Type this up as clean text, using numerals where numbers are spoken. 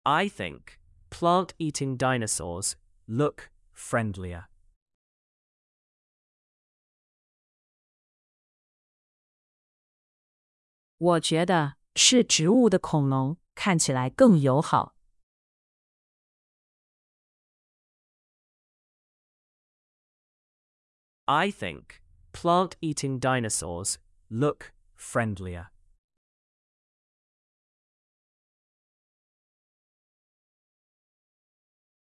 I think plant-eating dinosaurs look friendlier. 我觉得是植物的恐龙看起来更友好。 I think plant-eating dinosaurs look friendlier.